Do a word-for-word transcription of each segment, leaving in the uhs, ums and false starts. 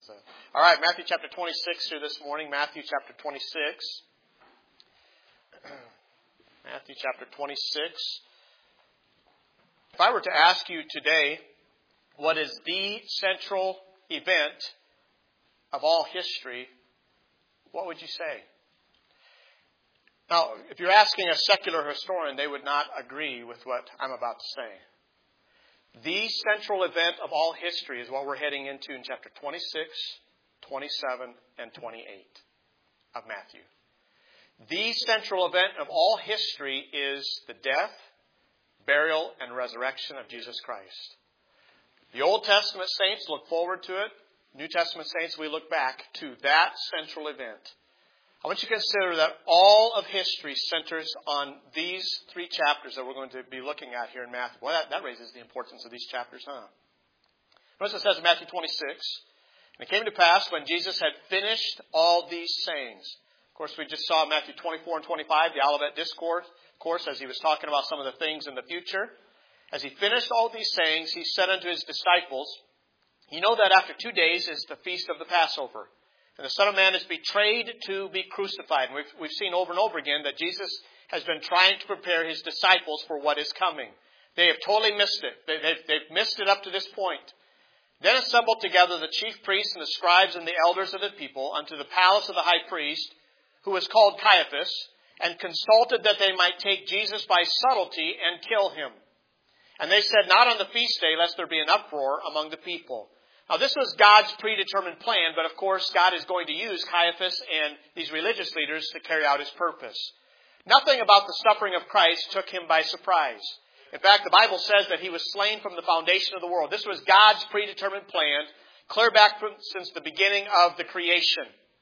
So, all right, Matthew chapter twenty-six here this morning. Matthew chapter twenty-six. Matthew chapter twenty-six. If I were to ask you today, what is the central event of all history, what would you say? Now, if you're asking a secular historian, they would not agree with what I'm about to say. The central event of all history is what we're heading into in chapter twenty-six, twenty-seven, and twenty-eight of Matthew. The central event of all history is the death, burial, and resurrection of Jesus Christ. The Old Testament saints look forward to it. New Testament saints, we look back to that central event. I want you to consider that all of history centers on these three chapters that we're going to be looking at here in Matthew. Well, that, that raises the importance of these chapters, huh? Notice it says in Matthew twenty-six, "And it came to pass when Jesus had finished all these sayings." Of course, we just saw Matthew twenty-four and twenty-five, the Olivet Discourse, course, as he was talking about some of the things in the future. As he finished all these sayings, he said unto his disciples, "You know that after two days is the feast of the Passover. And the Son of Man is betrayed to be crucified." And we've, we've seen over and over again that Jesus has been trying to prepare his disciples for what is coming. They have totally missed it. They, they've, they've missed it up to this point. "Then assembled together the chief priests and the scribes and the elders of the people unto the palace of the high priest, who was called Caiaphas, and consulted that they might take Jesus by subtlety and kill him. And they said, Not on the feast day, lest there be an uproar among the people." Now, this was God's predetermined plan, but of course, God is going to use Caiaphas and these religious leaders to carry out his purpose. Nothing about the suffering of Christ took him by surprise. In fact, the Bible says that he was slain from the foundation of the world. This was God's predetermined plan, clear back from, since the beginning of the creation.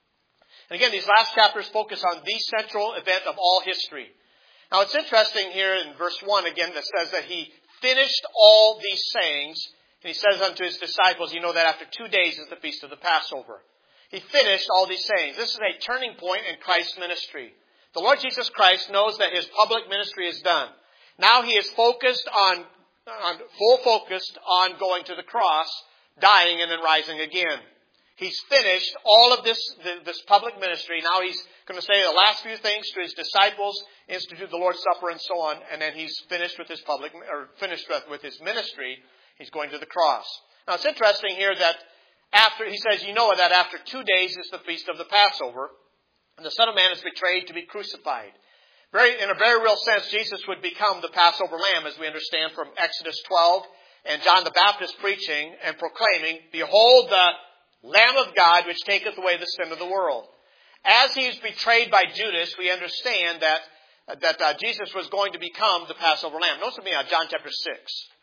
And again, these last chapters focus on the central event of all history. Now, it's interesting here in verse one again that says that he finished all these sayings. And he says unto his disciples, "You know that after two days is the feast of the Passover." He finished all these sayings. This is a turning point in Christ's ministry. The Lord Jesus Christ knows that his public ministry is done. Now he is focused on, on full focused on going to the cross, dying, and then rising again. He's finished all of this, this public ministry. Now he's going to say the last few things to his disciples, institute the Lord's Supper, and so on. And then he's finished with his public, or finished with his ministry. He's going to the cross. Now, it's interesting here that after, he says, "You know that after two days is the feast of the Passover, and the Son of Man is betrayed to be crucified." Very, in a very real sense, Jesus would become the Passover lamb, as we understand from Exodus twelve, and John the Baptist preaching and proclaiming, "Behold the Lamb of God, which taketh away the sin of the world." As he's betrayed by Judas, we understand that, that uh, Jesus was going to become the Passover lamb. Notice with me on John chapter six.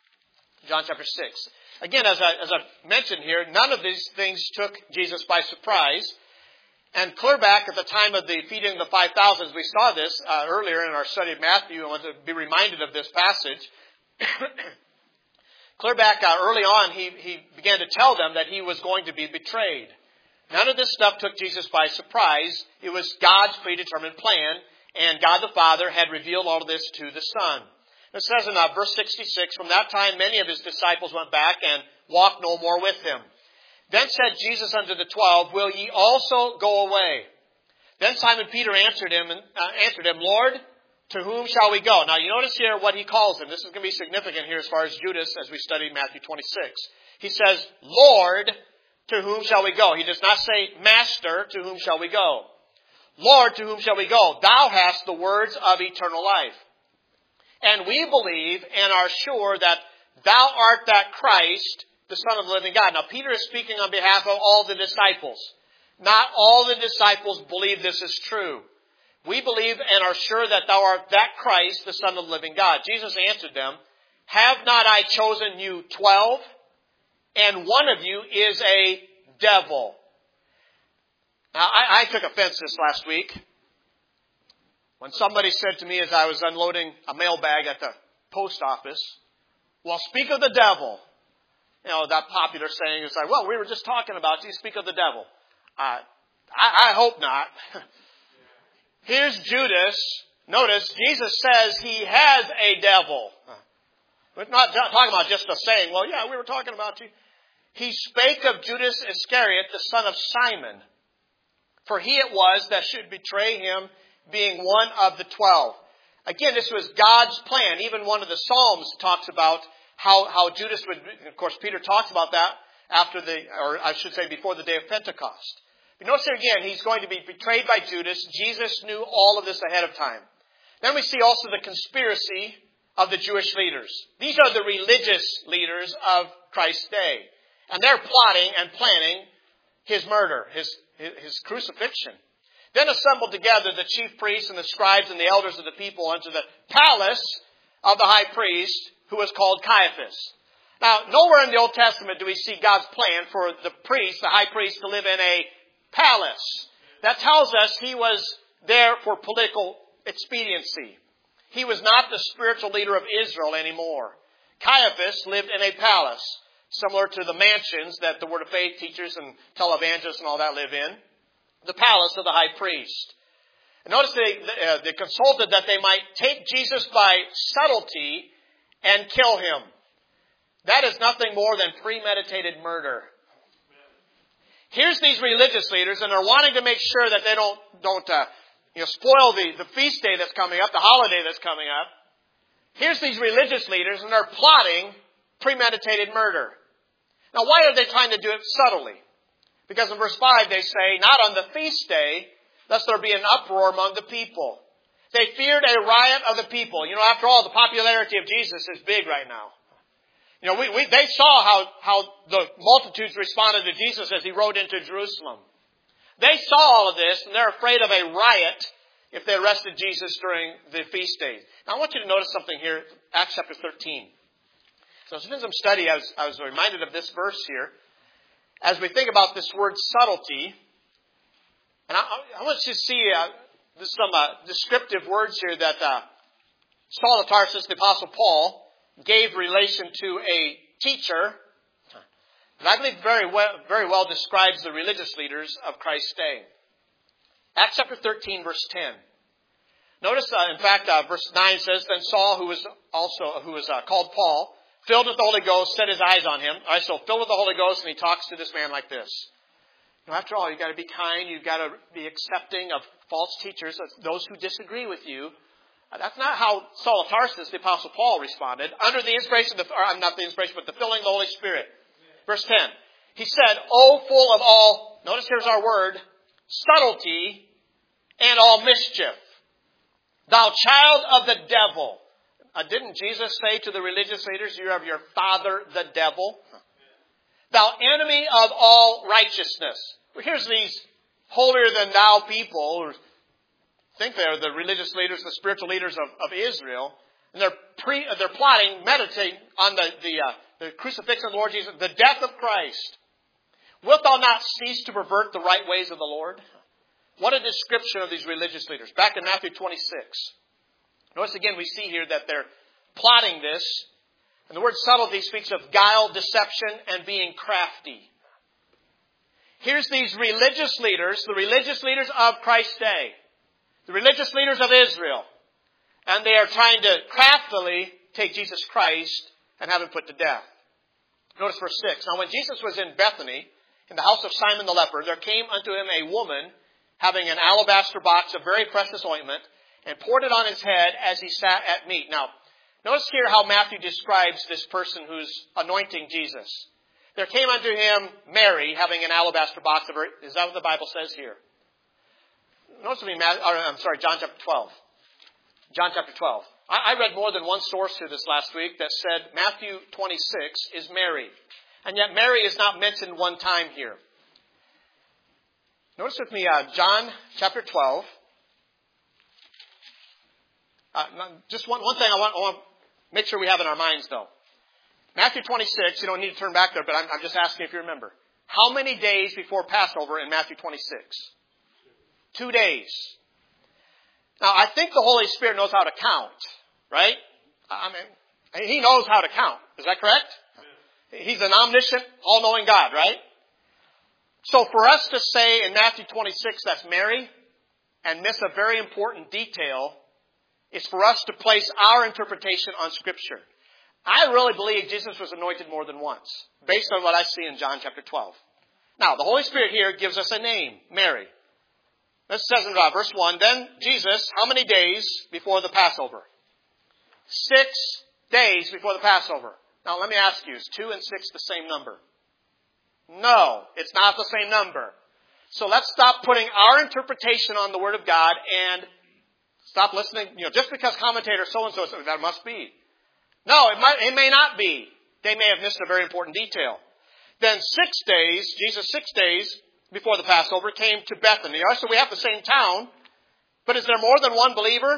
John chapter six. Again, as I, as I mentioned here, none of these things took Jesus by surprise. And clear back at the time of the feeding of the five thousand, we saw this uh, earlier in our study of Matthew. I want to be reminded of this passage. Clear back uh, early on, he, he began to tell them that he was going to be betrayed. None of this stuff took Jesus by surprise. It was God's predetermined plan, and God the Father had revealed all of this to the Son. It says in uh, verse sixty-six, "From that time many of his disciples went back and walked no more with him. Then said Jesus unto the twelve, Will ye also go away? Then Simon Peter answered him, uh, answered him, Lord, to whom shall we go?" Now you notice here what he calls him. This is going to be significant here as far as Judas as we study Matthew twenty-six. He says, "Lord, to whom shall we go?" He does not say, "Master, to whom shall we go?" "Lord, to whom shall we go? Thou hast the words of eternal life. And we believe and are sure that thou art that Christ, the Son of the living God." Now, Peter is speaking on behalf of all the disciples. Not all the disciples believe this is true. "We believe and are sure that thou art that Christ, the Son of the living God." Jesus answered them, "Have not I chosen you twelve? And one of you is a devil." Now, I, I took offense this last week when somebody said to me as I was unloading a mailbag at the post office, "Well, speak of the devil." You know, that popular saying is like, "Well, we were just talking about you, speak of the devil." Uh, I, I hope not. Here's Judas. Notice, Jesus says he has a devil. We're not talking about just a saying, "Well, yeah, we were talking about you." he spake of Judas Iscariot, the son of Simon. For he it was that should betray him, being one of the twelve. Again, this was God's plan. Even one of the Psalms talks about how, how Judas would, of course, Peter talks about that after the, or I should say before the day of Pentecost. But notice here again, he's going to be betrayed by Judas. Jesus knew all of this ahead of time. Then we see also the conspiracy of the Jewish leaders. These are the religious leaders of Christ's day. And they're plotting and planning his murder, his, his, his crucifixion. Then assembled together the chief priests and the scribes and the elders of the people unto the palace of the high priest, who was called Caiaphas. Now, nowhere in the Old Testament do we see God's plan for the priest, the high priest, to live in a palace. That tells us he was there for political expediency. He was not the spiritual leader of Israel anymore. Caiaphas lived in a palace, similar to the mansions that the Word of Faith teachers and televangelists and all that live in. The palace of the high priest. And notice they, uh, they consulted that they might take Jesus by subtlety and kill him. That is nothing more than premeditated murder. Here's these religious leaders, and they're wanting to make sure that they don't don't uh, you know spoil the, the feast day that's coming up, the holiday that's coming up. Here's these religious leaders, and they're plotting premeditated murder. Now, why are they trying to do it subtly? Because in verse five they say, not on the feast day, lest there be an uproar among the people. They feared a riot of the people. You know, after all, the popularity of Jesus is big right now. You know, we, we, they saw how, how the multitudes responded to Jesus as he rode into Jerusalem. They saw all of this, and they're afraid of a riot if they arrested Jesus during the feast days. Now, I want you to notice something here, Acts chapter thirteen. So as I did some study, I was, I was reminded of this verse here. As we think about this word subtlety, and I, I want you to see uh, some uh, descriptive words here that uh, Saul of Tarsus, the Apostle Paul, gave relation to a teacher that I believe very well, very well describes the religious leaders of Christ's day. Acts chapter thirteen, verse ten. Notice, uh, in fact, uh, verse nine says, then Saul, who was also who was uh, called Paul, filled with the Holy Ghost, set his eyes on him. All right, so filled with the Holy Ghost, and he talks to this man like this. You know, after all, you've got to be kind. You've got to be accepting of false teachers, those who disagree with you. That's not how Saul of Tarsus, the Apostle Paul, responded. Under the inspiration of the, or not the inspiration, but the filling of the Holy Spirit. Verse ten. He said, O full of all, notice here's our word, subtlety and all mischief. Thou child of the devil. Uh, didn't Jesus say to the religious leaders, you have your father, the devil? Thou enemy of all righteousness. Well, here's these holier than thou people who think they're the religious leaders, the spiritual leaders of, of Israel. And they're pre, they're plotting, meditating on the, the, uh, the crucifixion of the Lord Jesus, the death of Christ. Wilt thou not cease to pervert the right ways of the Lord? What a description of these religious leaders. Back in Matthew twenty-six. Notice again we see here that they're plotting this. And the word subtlety speaks of guile, deception, and being crafty. Here's these religious leaders, the religious leaders of Christ's day. The religious leaders of Israel. And they are trying to craftily take Jesus Christ and have him put to death. Notice verse six. Now when Jesus was in Bethany, in the house of Simon the leper, there came unto him a woman having an alabaster box of very precious ointment, and poured it on his head as he sat at meat. Now, notice here how Matthew describes this person who's anointing Jesus. There came unto him Mary having an alabaster box of very, is that what the Bible says here? Notice with me, I'm sorry, John chapter twelve. John chapter twelve. I read more than one source here this last week that said Matthew twenty-six is Mary. And yet Mary is not mentioned one time here. Notice with me, uh, John chapter twelve. Uh, just one, one thing I want, I want to make sure we have in our minds, though. Matthew twenty-six, you don't need to turn back there, but I'm, I'm just asking if you remember. How many days before Passover in Matthew twenty-six? Two days. Now, I think the Holy Spirit knows how to count, right? I mean, he knows how to count. Is that correct? He's an omniscient, all-knowing God, right? So for us to say in Matthew twenty-six that's Mary and miss a very important detail is for us to place our interpretation on Scripture. I really believe Jesus was anointed more than once, based on what I see in John chapter twelve. Now, the Holy Spirit here gives us a name, Mary. This says in verse one, then Jesus, how many days before the Passover? Six days before the Passover. Now, let me ask you, is two and six the same number? No, it's not the same number. So let's stop putting our interpretation on the Word of God and stop listening. You know, just because commentator so-and-so says that must be. No, it might, it may not be. They may have missed a very important detail. Then six days, Jesus six days before the Passover came to Bethany. All right, so we have the same town, but is there more than one believer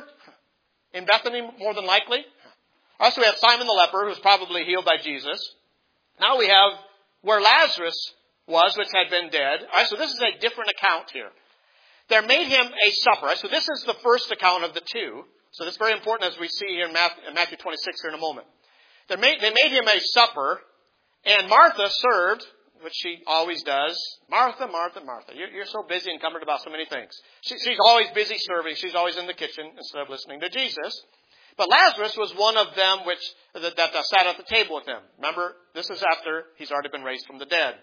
in Bethany, more than likely? All right, so we have Simon the leper, who's probably healed by Jesus. Now we have where Lazarus was, which had been dead. All right, so this is a different account here. They made him a supper. Right, so this is the first account of the two. So this is very important as we see here in Matthew twenty-six here in a moment. They made, they made him a supper, and Martha served, which she always does. Martha, Martha, Martha. You're, you're so busy and encumbered about so many things. She, she's always busy serving. She's always in the kitchen instead of listening to Jesus. But Lazarus was one of them which that, that, that sat at the table with him. Remember, this is after he's already been raised from the dead.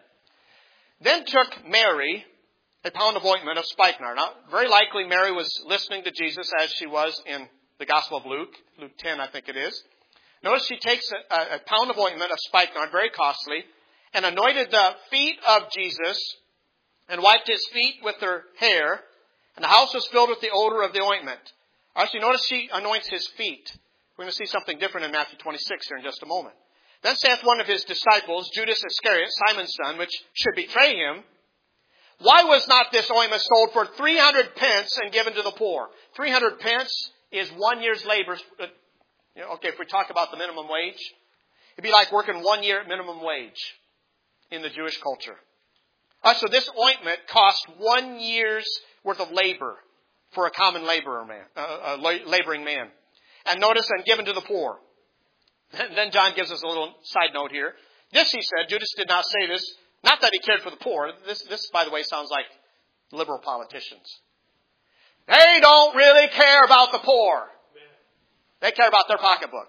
Then took Mary a pound of ointment of spikenard. Now, very likely Mary was listening to Jesus as she was in the Gospel of Luke, Luke ten, I think it is. Notice she takes a, a pound of ointment of spikenard, very costly, and anointed the feet of Jesus and wiped his feet with her hair, and the house was filled with the odor of the ointment. All right, so you notice she anoints his feet. We're going to see something different in Matthew twenty-six here in just a moment. Then saith one of his disciples, Judas Iscariot, Simon's son, which should betray him, why was not this ointment sold for three hundred pence and given to the poor? three hundred pence is one year's labor. You know, okay, if we talk about the minimum wage, it'd be like working one year at minimum wage in the Jewish culture. Uh, so this ointment cost one year's worth of labor for a common laborer man, uh, a laboring man. And notice, and given to the poor. Then John gives us a little side note here. This, he said, Judas did not say this, not that he cared for the poor. This, this, by the way, sounds like liberal politicians. They don't really care about the poor. They care about their pocketbook.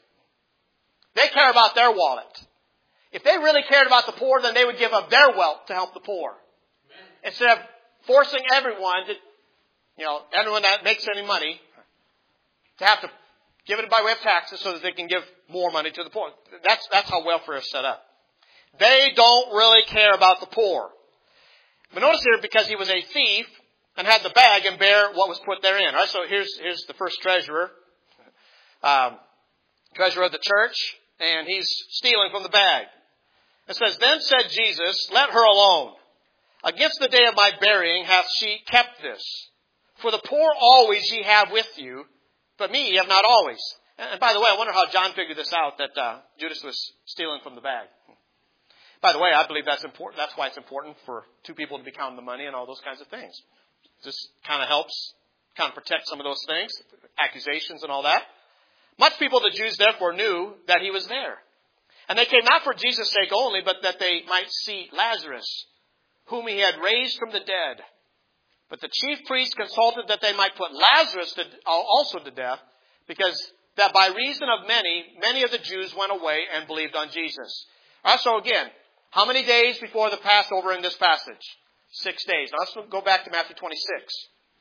They care about their wallet. If they really cared about the poor, then they would give up their wealth to help the poor. Instead of forcing everyone to, you know, everyone that makes any money to have to give it by way of taxes so that they can give more money to the poor. That's, that's how welfare is set up. They don't really care about the poor. But notice here, because he was a thief and had the bag and bare what was put therein. All right, so here's, here's the first treasurer. Um, treasurer of the church, and he's stealing from the bag. It says, then said Jesus, let her alone. Against the day of my burying hath she kept this. For the poor always ye have with you, but me ye have not always. And by the way, I wonder how John figured this out, that uh, Judas was stealing from the bag. By the way, I believe that's important. That's why it's important for two people to be counting the money and all those kinds of things. This kind of helps kind of protect some of those things, accusations and all that. Much people, the Jews, therefore, knew that he was there. And they came not for Jesus' sake only, but that they might see Lazarus, whom he had raised from the dead. But the chief priests consulted that they might put Lazarus to, also to death, because that by reason of many, many of the Jews went away and believed on Jesus. All right, so again, how many days before the Passover in this passage? Six days. Now let's go back to Matthew twenty-six.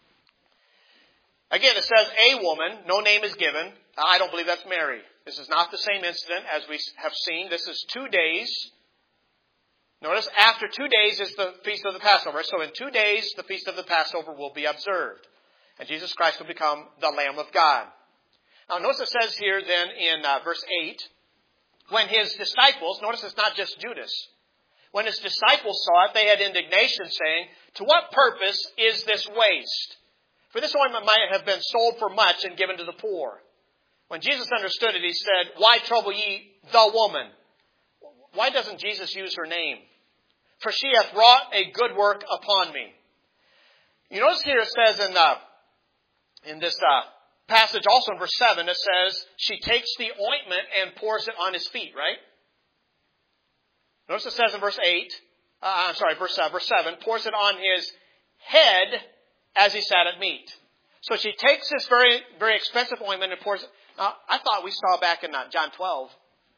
Again, it says a woman, no name is given. I don't believe that's Mary. This is not the same incident as we have seen. This is two days. Notice, after two days is the Feast of the Passover. So in two days, the Feast of the Passover will be observed. And Jesus Christ will become the Lamb of God. Now notice it says here then in uh, verse eight, when his disciples, notice it's not just Judas. When his disciples saw it, they had indignation, saying, to what purpose is this waste? For this ointment might have been sold for much and given to the poor. When Jesus understood it, he said, why trouble ye the woman? Why doesn't Jesus use her name? For she hath wrought a good work upon me. You notice here it says in, uh, in this uh, passage, also in verse seven, it says, she takes the ointment and pours it on his feet, right? Notice it says in verse eight, uh, I'm sorry, verse, uh, verse seven, pours it on his head as he sat at meat. So she takes this very, very expensive ointment and pours it. Now, I thought we saw back in uh, John twelve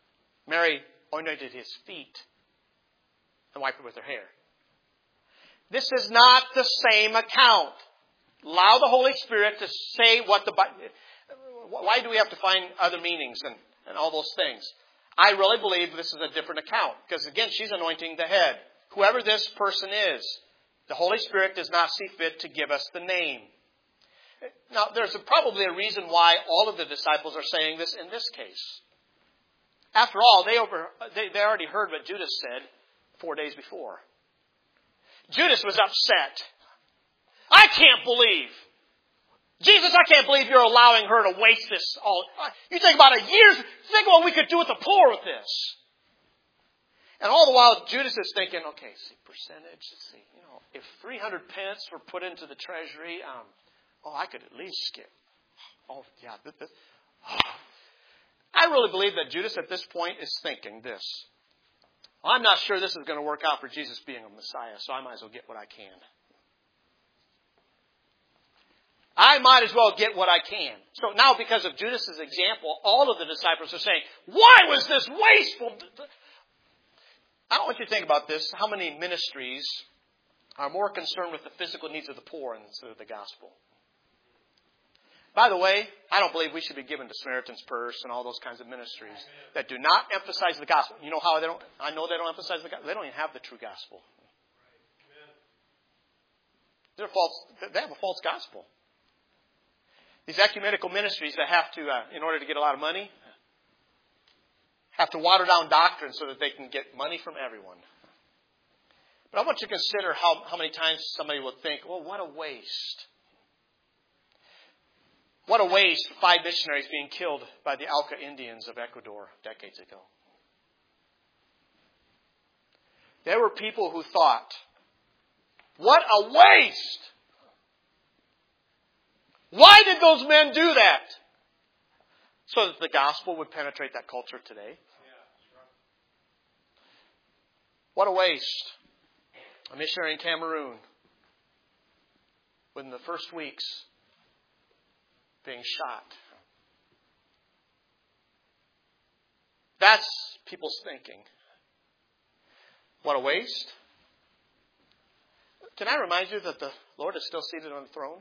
Mary anointed his feet and wiped it with her hair. This is not the same account. Allow the Holy Spirit to say what the Bible... Why do we have to find other meanings and, and all those things? I really believe this is a different account. Because again, she's anointing the head. Whoever this person is, the Holy Spirit does not see fit to give us the name. Now, there's a, probably a reason why all of the disciples are saying this in this case. After all, they, over, they, they already heard what Judas said four days before. Judas was upset. I can't believe. Jesus, I can't believe you're allowing her to waste this all. You think about a year's, think what we could do with the poor with this. And all the while, Judas is thinking, okay, see, percentage, let's see, you know, if three hundred pence were put into the treasury, um, oh, I could at least skip. Oh, yeah. This, this. Oh. I really believe that Judas at this point is thinking this. Well, I'm not sure this is going to work out for Jesus being a Messiah, so I might as well get what I can. I might as well get what I can. So now, because of Judas' example, all of the disciples are saying, why was this wasteful? I want you to think about this. How many ministries are more concerned with the physical needs of the poor instead of the gospel? By the way, I don't believe we should be given to Samaritan's Purse and all those kinds of ministries that do not emphasize the gospel. You know how they don't? I know they don't emphasize the gospel. They don't even have the true gospel. They're false. They have a false gospel. These ecumenical ministries that have to, uh, in order to get a lot of money, have to water down doctrine so that they can get money from everyone. But I want you to consider how, how many times somebody will think, well, what a waste. What a waste, five missionaries being killed by the Auca Indians of Ecuador decades ago. There were people who thought, what a waste! Why did those men do that? So that the gospel would penetrate that culture today. What a waste. A missionary in Cameroon, within the first weeks, being shot. That's people's thinking. What a waste. Can I remind you that the Lord is still seated on the throne?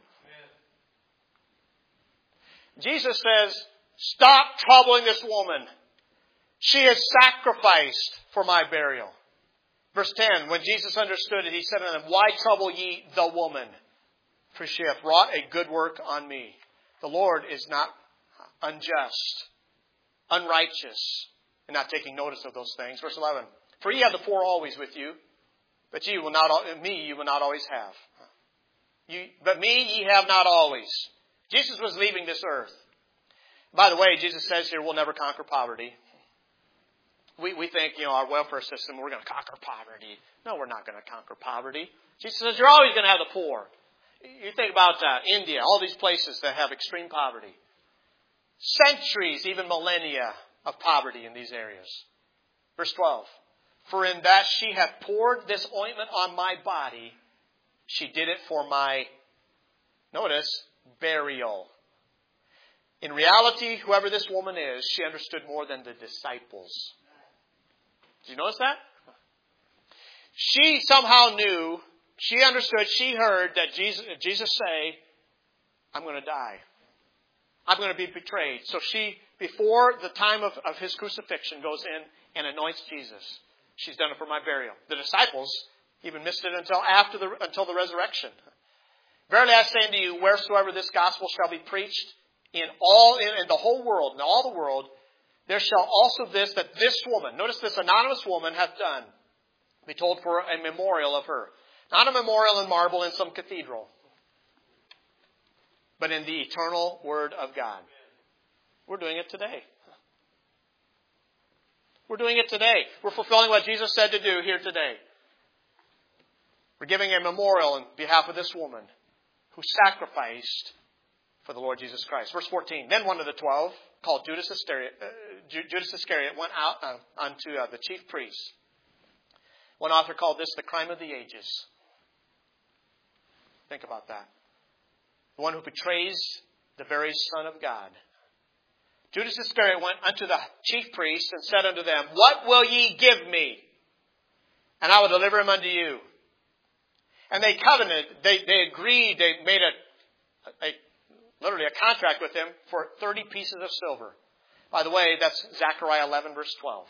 Jesus says, stop troubling this woman. She has sacrificed for my burial. Verse ten, when Jesus understood it, he said unto them, why trouble ye the woman? For she hath wrought a good work on me. The Lord is not unjust, unrighteous, and not taking notice of those things. Verse eleven, for ye have the poor always with you, but ye will not, me you will not always have. You, but me ye have not always. Jesus was leaving this earth. By the way, Jesus says here, we'll never conquer poverty. We, we think, you know, our welfare system, we're going to conquer poverty. No, we're not going to conquer poverty. Jesus says, you're always going to have the poor. You think about uh, India, all these places that have extreme poverty. Centuries, even millennia of poverty in these areas. Verse twelve, for in that she hath poured this ointment on my body, she did it for my, notice, burial. In reality, whoever this woman is, she understood more than the disciples. Did you notice that? She somehow knew, she understood, she heard that Jesus, Jesus say, I'm going to die. I'm going to be betrayed. So she, before the time of, of his crucifixion, goes in and anoints Jesus. She's done it for my burial. The disciples even missed it until after the until the resurrection. Verily I say unto you, wheresoever this gospel shall be preached in all in, in the whole world, in all the world, there shall also this, that this woman, notice this anonymous woman hath done, be told for a memorial of her. Not a memorial in marble in some cathedral, but in the eternal Word of God. We're doing it today. We're doing it today. We're fulfilling what Jesus said to do here today. We're giving a memorial on behalf of this woman who sacrificed for the Lord Jesus Christ. Verse fourteen, then one of the twelve, called Judas Iscariot, uh, Judas Iscariot went out uh, unto uh, the chief priests. One author called this the crime of the ages. Think about that. The one who betrays the very Son of God Judas Iscariot went unto the chief priests and said unto them, What will ye give me? And I will deliver him unto you. And they covenanted, they, they agreed, they made a, a literally a contract with him for thirty pieces of silver. By the way, that's Zechariah eleven, verse twelve.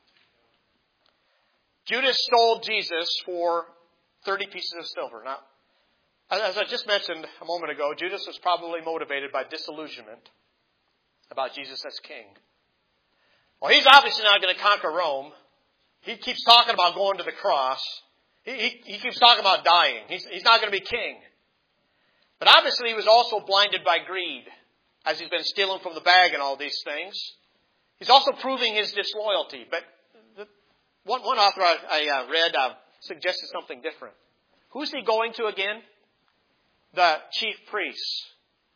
Judas sold Jesus for thirty pieces of silver. Now, as I just mentioned a moment ago, Judas was probably motivated by disillusionment about Jesus as king. Well, he's obviously not going to conquer Rome. He keeps talking about going to the cross. He, he, he keeps talking about dying. He's, he's not going to be king. But obviously he was also blinded by greed, as he's been stealing from the bag and all these things. He's also proving his disloyalty. But the, one, one author I, I uh, read uh, suggested something different. Who's he going to again? The chief priests.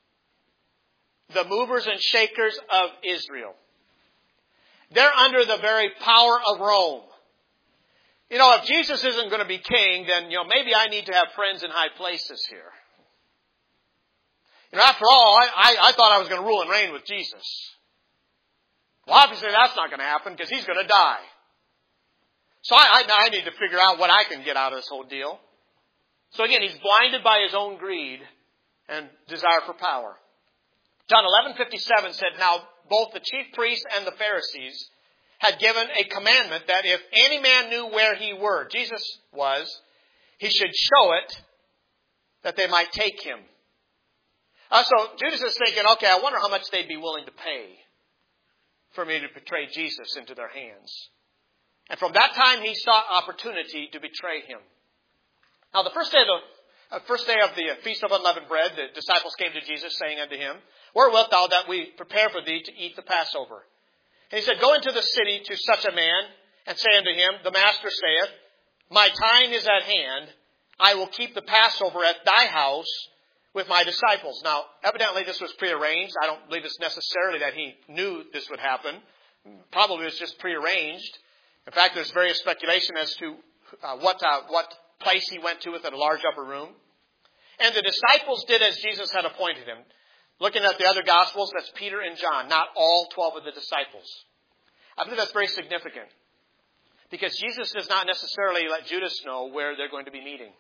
The movers and shakers of Israel. They're under the very power of Rome. You know, if Jesus isn't going to be king, then, you know, maybe I need to have friends in high places here. You know, after all, I, I, I thought I was going to rule and reign with Jesus. Well, obviously that's not going to happen because he's going to die. So I, I, I need to figure out what I can get out of this whole deal. So again, he's blinded by his own greed and desire for power. John eleven fifty-seven said, Now both the chief priests and the Pharisees had given a commandment that if any man knew where he were, Jesus was, he should show it that they might take him. Uh, so Judas is thinking, okay, I wonder how much they'd be willing to pay for me to betray Jesus into their hands. And from that time he sought opportunity to betray him. Now the first day of the uh, first day of the Feast of Unleavened Bread, the disciples came to Jesus, saying unto him, Where wilt thou that we prepare for thee to eat the Passover? And he said, Go into the city to such a man, and say unto him, The Master saith, My time is at hand. I will keep the Passover at thy house with my disciples. Now, evidently this was prearranged. I don't believe it's necessarily that he knew this would happen. Probably it was just prearranged. In fact, there's various speculation as to uh, what uh, what place he went to within a large upper room. And the disciples did as Jesus had appointed him. Looking at the other Gospels, that's Peter and John, not all twelve of the disciples. I believe that's very significant. Because Jesus does not necessarily let Judas know where they're going to be meeting.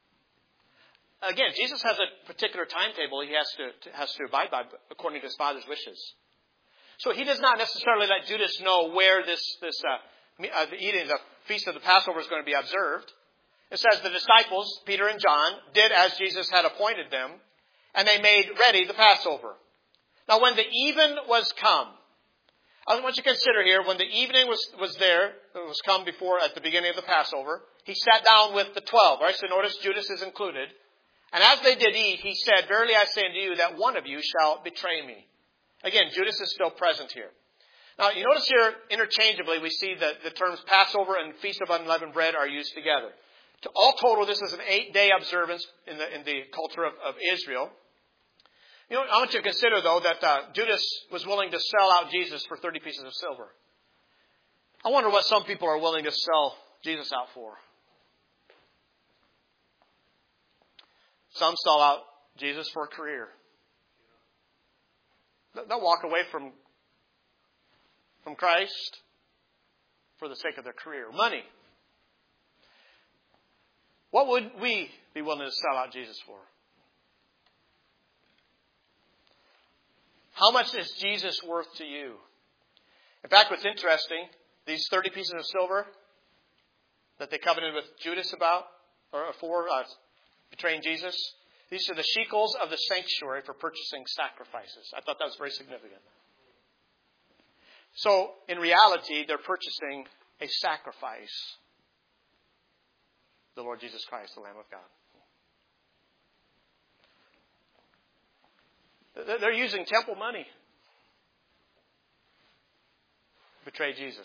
Again, Jesus has a particular timetable he has to, has to abide by according to his Father's wishes. So he does not necessarily let Judas know where this, this uh, uh, the eating, the Feast of the Passover is going to be observed. It says the disciples, Peter and John, did as Jesus had appointed them, and they made ready the Passover. Now when the even was come, I want you to consider here, when the evening was, was there, it was come before at the beginning of the Passover, he sat down with the twelve, right? So notice Judas is included. And as they did eat, he said, Verily I say unto you that one of you shall betray me. Again, Judas is still present here. Now you notice here, interchangeably, we see that the terms Passover and Feast of Unleavened Bread are used together. To all total, this is an eight-day observance in the, in the culture of, of Israel. You know, I want you to consider, though, that uh, Judas was willing to sell out Jesus for thirty pieces of silver. I wonder what some people are willing to sell Jesus out for. Some sell out Jesus for a career. They'll walk away from, from Christ for the sake of their career. Money. What would we be willing to sell out Jesus for? How much is Jesus worth to you? In fact, what's interesting, these thirty pieces of silver that they covenanted with Judas about, or for uh, betraying Jesus, these are the shekels of the sanctuary for purchasing sacrifices. I thought that was very significant. So, in reality, they're purchasing a sacrifice. The Lord Jesus Christ, the Lamb of God. They're using temple money to betray Jesus.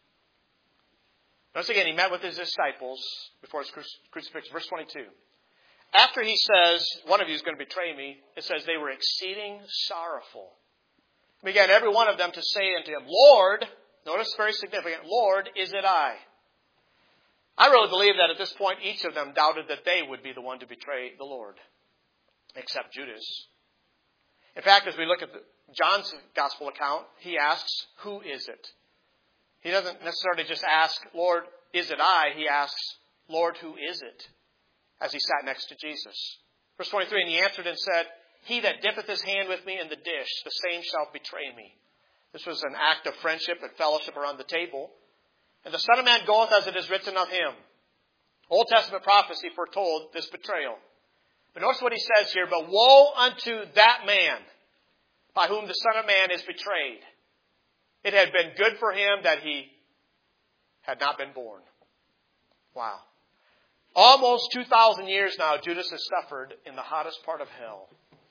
Once again, he met with his disciples before his crucifixion. Verse twenty-two. After he says, one of you is going to betray me, it says they were exceeding sorrowful. And began every one of them to say unto him, Lord, notice very significant, Lord, is it I? I really believe that at this point, each of them doubted that they would be the one to betray the Lord, except Judas. In fact, as we look at the, John's gospel account, he asks, who is it? He doesn't necessarily just ask, Lord, is it I? He asks, Lord, who is it? As he sat next to Jesus. Verse twenty-three, and he answered and said, he that dippeth his hand with me in the dish, the same shall betray me. This was an act of friendship and fellowship around the table. And the Son of Man goeth as it is written of him. Old Testament prophecy foretold this betrayal. But notice what he says here, but woe unto that man by whom the Son of Man is betrayed. It had been good for him that he had not been born. Wow. Almost two thousand years now, Judas has suffered in the hottest part of hell.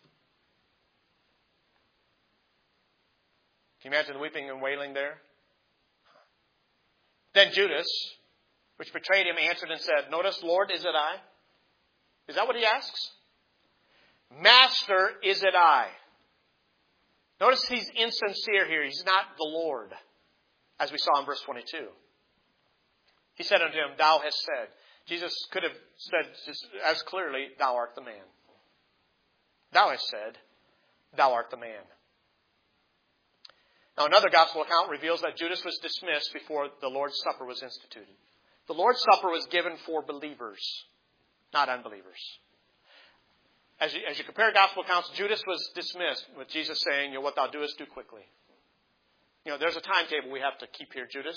Can you imagine the weeping and wailing there? Then Judas, which betrayed him, answered and said, notice, Lord, is it I? Is that what he asks? Master, is it I? Notice he's insincere here. He's not the Lord, as we saw in verse twenty-two. He said unto him, thou hast said. Jesus could have said just as clearly, thou art the man. Thou hast said, thou art the man. Now another gospel account reveals that Judas was dismissed before the Lord's Supper was instituted. The Lord's Supper was given for believers, not unbelievers. As you, as you compare gospel accounts, Judas was dismissed with Jesus saying, you know, what thou doest, do quickly. You know, there's a timetable we have to keep here, Judas.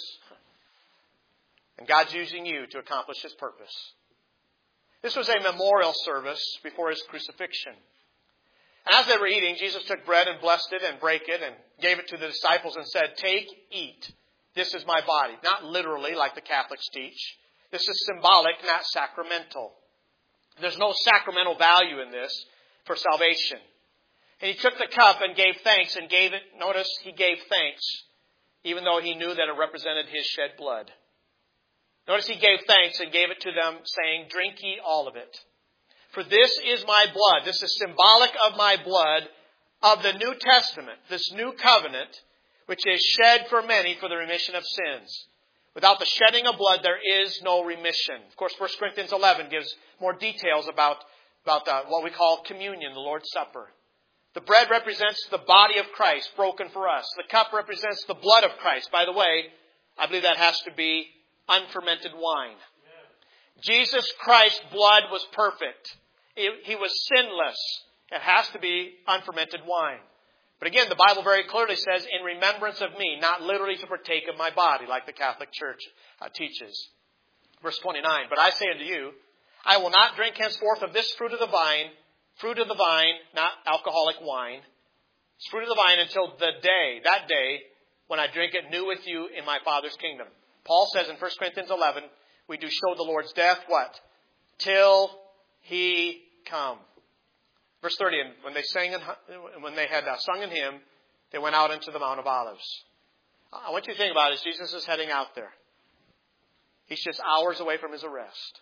And God's using you to accomplish His purpose. This was a memorial service before His crucifixion. And as they were eating, Jesus took bread and blessed it and brake it and gave it to the disciples and said, take, eat. This is my body. Not literally like the Catholics teach. This is symbolic, not sacramental. There's no sacramental value in this for salvation. And He took the cup and gave thanks and gave it. Notice He gave thanks, even though He knew that it represented His shed blood. Notice He gave thanks and gave it to them, saying, drink ye all of it. For this is my blood. This is symbolic of my blood of the New Testament, this new covenant, which is shed for many for the remission of sins. Without the shedding of blood, there is no remission. Of course, First Corinthians eleven gives more details about, about uh, what we call communion, the Lord's Supper. The bread represents the body of Christ broken for us. The cup represents the blood of Christ. By the way, I believe that has to be unfermented wine. Jesus Christ's blood was perfect. He was sinless. It has to be unfermented wine. But again, the Bible very clearly says, in remembrance of me, not literally to partake of my body, like the Catholic Church uh, teaches. Verse twenty-nine, but I say unto you, I will not drink henceforth of this fruit of the vine, fruit of the vine, not alcoholic wine, it's fruit of the vine until the day, that day, when I drink it new with you in my Father's kingdom. Paul says in First Corinthians eleven, we do show the Lord's death, what? Till He come. Verse thirty, and when they sang, in, when they had uh, sung in hymn, they went out into the Mount of Olives. I want you to think about it as Jesus is heading out there. He's just hours away from His arrest.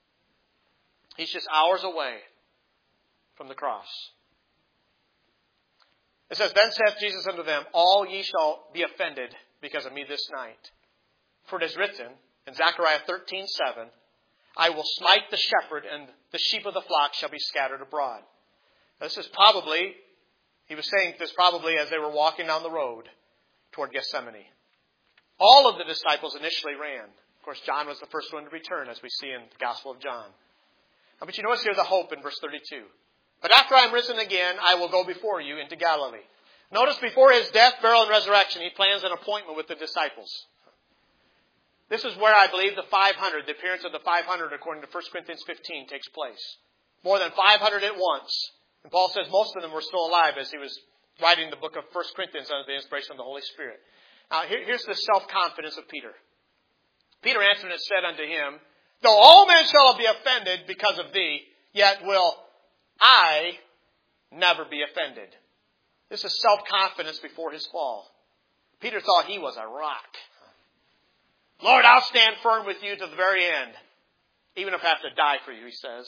He's just hours away from the cross. It says, then saith Jesus unto them, all ye shall be offended because of me this night. For it is written in Zechariah thirteen seven, I will smite the shepherd, and the sheep of the flock shall be scattered abroad. Now, this is probably, he was saying this probably as they were walking down the road toward Gethsemane. All of the disciples initially ran. Of course, John was the first one to return, as we see in the Gospel of John. Now, but you notice here the hope in verse thirty-two. But after I am risen again, I will go before you into Galilee. Notice before His death, burial, and resurrection, He plans an appointment with the disciples. This is where I believe the five hundred, the appearance of the five hundred, according to First Corinthians fifteen, takes place. More than five hundred at once. And Paul says most of them were still alive as he was writing the book of First Corinthians under the inspiration of the Holy Spirit. Now, here, here's the self-confidence of Peter. Peter answered and said unto him, though all men shall be offended because of thee, yet will I never be offended. This is self-confidence before his fall. Peter thought he was a rock. Lord, I'll stand firm with you to the very end, even if I have to die for you, he says.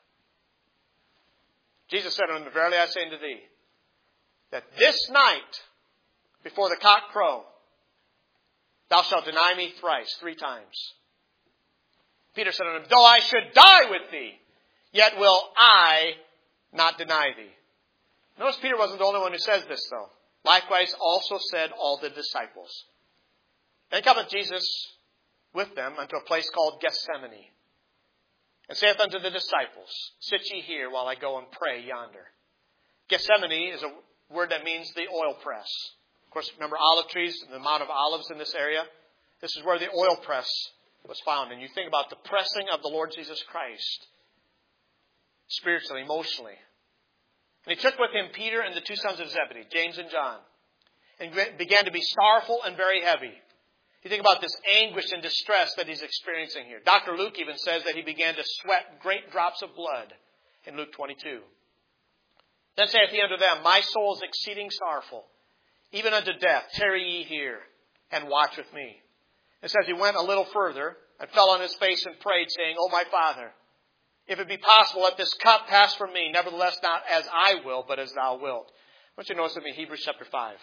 Jesus said unto him, verily I say unto thee, that this night, before the cock crow, thou shalt deny me thrice, three times. Peter said unto him, though I should die with thee, yet will I not deny thee. Notice Peter wasn't the only one who says this, though. Likewise also said all the disciples. Then cometh Jesus with them unto a place called Gethsemane, and saith unto the disciples, Sit ye here while I go and pray yonder. Gethsemane is a word that means the oil press. Of course, remember olive trees, the Mount of Olives in this area? This is where the oil press was found. And you think about the pressing of the Lord Jesus Christ, spiritually, emotionally. And he took with him Peter and the two sons of Zebedee, James and John, and began to be sorrowful and very heavy. You think about this anguish and distress that he's experiencing here. Doctor Luke even says that he began to sweat great drops of blood in Luke twenty-two. Then saith he unto them, My soul is exceeding sorrowful, even unto death. Tarry ye here, and watch with me. It says he went a little further and fell on his face and prayed, saying, O my Father, if it be possible, let this cup pass from me. Nevertheless, not as I will, but as thou wilt. I want you to notice with me Hebrews chapter five.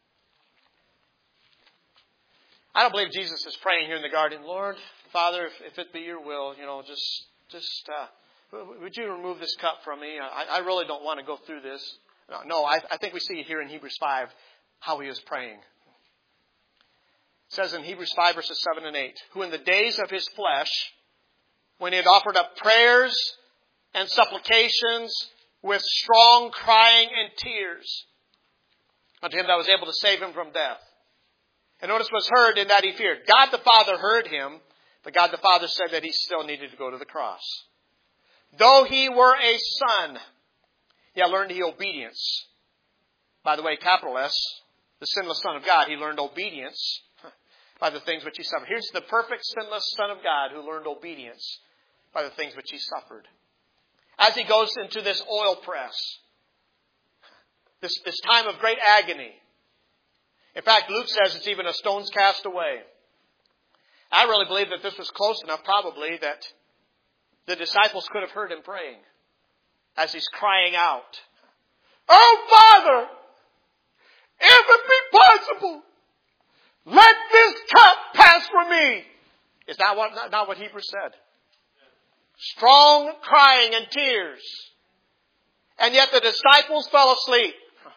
I don't believe Jesus is praying here in the garden, Lord, Father, if, if it be your will, you know, just, just, uh, would you remove this cup from me? I, I really don't want to go through this. No, no I, I think we see here in Hebrews five how he was praying. It says in Hebrews five, verses seven and eight, who in the days of his flesh, when he had offered up prayers and supplications with strong crying and tears unto him that was able to save him from death. And notice was heard in that he feared. God the Father heard him, but God the Father said that he still needed to go to the cross. Though he were a son, yet learned he obedience. By the way, capital S, the sinless Son of God, he learned obedience by the things which he suffered. Here's the perfect sinless Son of God who learned obedience by the things which he suffered. As he goes into this oil press, this, this time of great agony. In fact, Luke says it's even a stone's cast away. I really believe that this was close enough, probably, that the disciples could have heard him praying as he's crying out, Oh, Father, if it be possible, let this cup pass from me. Is that what, not, not what Hebrews said? Strong crying and tears. And yet the disciples fell asleep.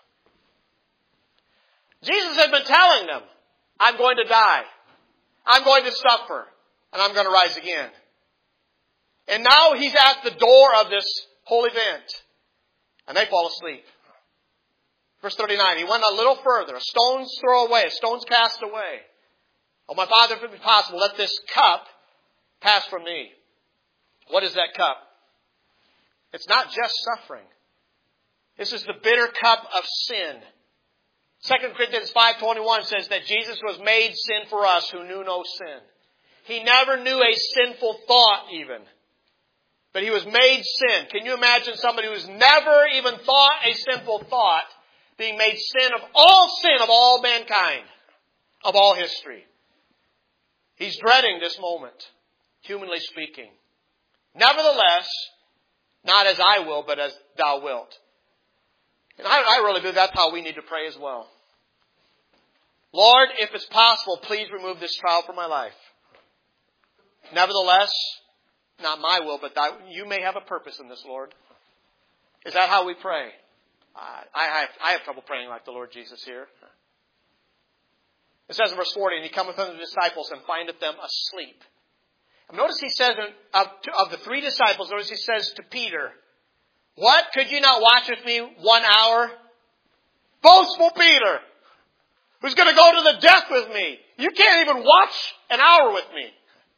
Jesus had been telling them, I'm going to die. I'm going to suffer. And I'm going to rise again. And now he's at the door of this whole event. And they fall asleep. Verse thirty-nine, he went a little further. A stone's throw away. A stone's cast away. Oh, my Father, if it be possible, let this cup pass from me. What is that cup? It's not just suffering. This is the bitter cup of sin. Second Corinthians five twenty-one says that Jesus was made sin for us who knew no sin. He never knew a sinful thought even. But he was made sin. Can you imagine somebody who's never even thought a sinful thought being made sin of all sin of all mankind, of all history? He's dreading this moment, humanly speaking. Nevertheless, not as I will, but as thou wilt. And I, I really believe that's how we need to pray as well. Lord, if it's possible, please remove this trial from my life. Nevertheless, not my will, but thy, you may have a purpose in this, Lord. Is that how we pray? Uh, I, have, I have trouble praying like the Lord Jesus here. It says in verse forty, and he cometh unto the disciples and findeth them asleep. And notice he says, of, of the three disciples, notice he says to Peter, what? Could you not watch with me one hour? Boastful Peter, who's going to go to the death with me. You can't even watch an hour with me.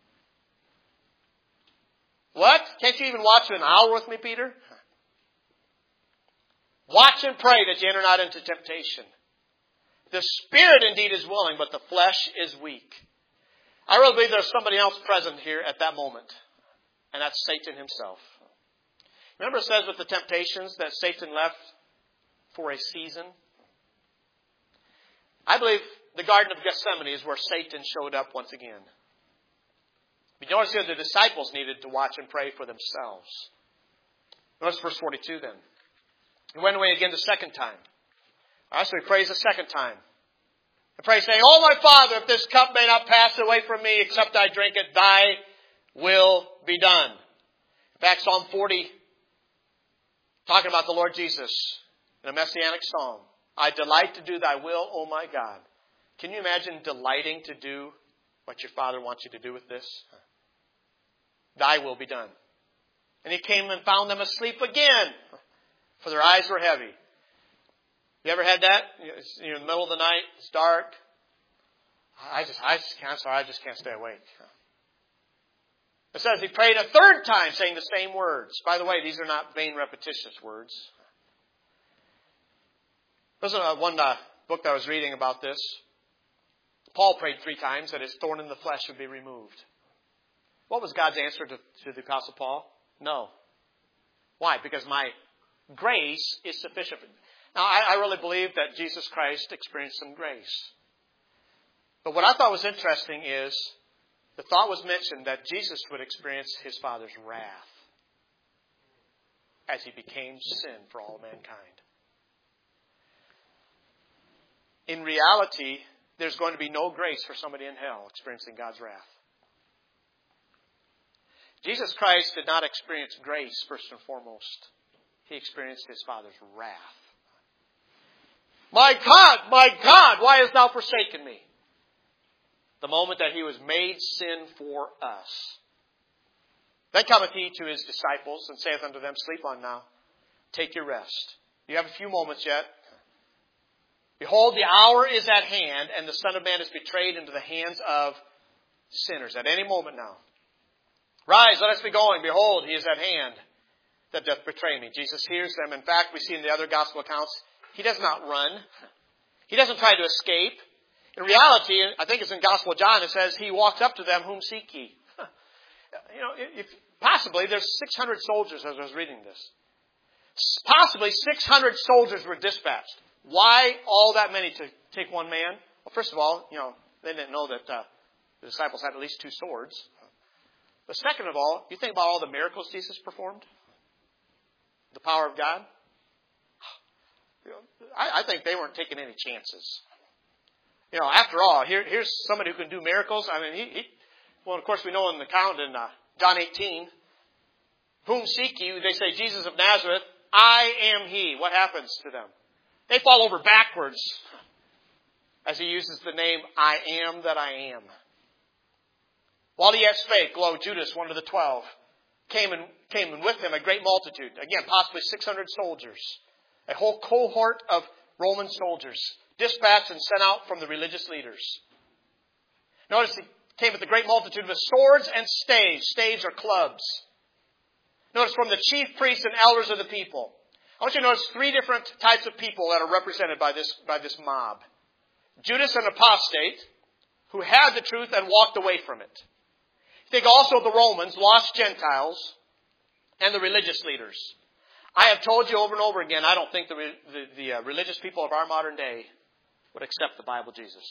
What? Can't you even watch an hour with me, Peter? Watch and pray that you enter not into temptation. The spirit indeed is willing, but the flesh is weak. I really believe there's somebody else present here at that moment. And that's Satan himself. Remember it says with the temptations that Satan left for a season? I believe the Garden of Gethsemane is where Satan showed up once again. But notice here the disciples needed to watch and pray for themselves. Notice verse forty-two then. He went away again the second time. All right, so he prays the second time. He prays saying, Oh my Father, if this cup may not pass away from me except I drink it, thy will be done. In fact, Psalm forty, talking about the Lord Jesus, in a Messianic psalm. I delight to do thy will, O my God. Can you imagine delighting to do what your Father wants you to do with this? Thy will be done. And he came and found them asleep again, for their eyes were heavy. You ever had that? You're in the middle of the night, it's dark. I just, I just can't, I'm sorry, I just can't stay awake. It says he prayed a third time saying the same words. By the way, these are not vain, repetitious words. There's a, one uh, book that I was reading about this. Paul prayed three times that his thorn in the flesh would be removed. What was God's answer to, to the Apostle Paul? No. Why? Because my grace is sufficient. Now, I, I really believe that Jesus Christ experienced some grace. But what I thought was interesting is the thought was mentioned that Jesus would experience his Father's wrath as he became sin for all mankind. In reality, there's going to be no grace for somebody in hell experiencing God's wrath. Jesus Christ did not experience grace first and foremost. He experienced his Father's wrath. My God, my God, why hast thou forsaken me? The moment that he was made sin for us. Then cometh he to his disciples and saith unto them, sleep on now, take your rest. You have a few moments yet. Behold, the hour is at hand, and the Son of Man is betrayed into the hands of sinners. At any moment now. Rise, let us be going. Behold, he is at hand that doth betray me. Jesus hears them. In fact, we see in the other gospel accounts, he does not run. He doesn't try to escape. In reality, I think it's in Gospel of John, it says, he walks up to them, whom seek ye? You know, if, possibly there's six hundred soldiers as I was reading this. Possibly six hundred soldiers were dispatched. Why all that many to take one man? Well, first of all, you know, they didn't know that uh, the disciples had at least two swords. But second of all, you think about all the miracles Jesus performed? The power of God? You know, I, I think they weren't taking any chances. You know, after all, here, here's somebody who can do miracles. I mean, he, he well, of course, we know in the account in uh, John eighteen, whom seek you? They say, Jesus of Nazareth, I am he. What happens to them? They fall over backwards as he uses the name, I am that I am. While he yet spake, lo, Judas, one of the twelve, came and came and with him a great multitude. Again, possibly six hundred soldiers. A whole cohort of Roman soldiers dispatched and sent out from the religious leaders. Notice he came with a great multitude with swords and staves. Staves are clubs. Notice from the chief priests and elders of the people. I want you to notice three different types of people that are represented by this, by this mob. Judas, an apostate, who had the truth and walked away from it. Think also of the Romans, lost Gentiles, and the religious leaders. I have told you over and over again, I don't think the, the, the uh, religious people of our modern day would accept the Bible Jesus.